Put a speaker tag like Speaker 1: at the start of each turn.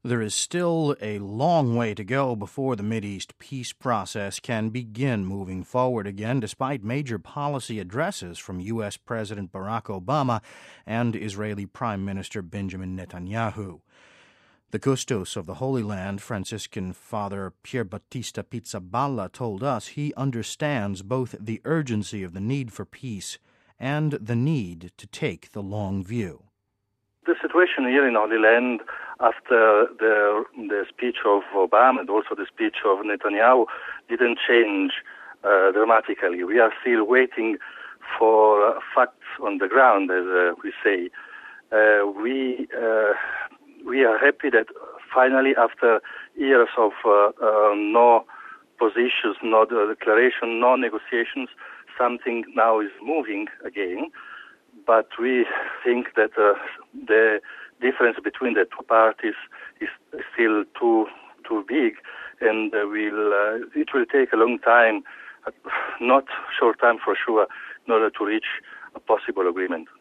Speaker 1: There is still a long way to go before the Mideast peace process can begin moving forward again, despite major policy addresses from U.S. President Barack Obama and Israeli Prime Minister Benjamin Netanyahu. The Custos of the Holy Land, Franciscan Father Pier Battista Pizzaballa, told us he understands both the urgency of the need for peace and the need to take the long view.
Speaker 2: The situation here in Holy Land after the speech of Obama and also the speech of Netanyahu didn't change dramatically. We are still waiting for facts on the ground, as we say. We are happy that finally, after years of no positions, no declaration, no negotiations, something now is moving again. But we think that the difference between the two parties is still too big, and it will take a long time, not short time for sure, in order to reach a possible agreement.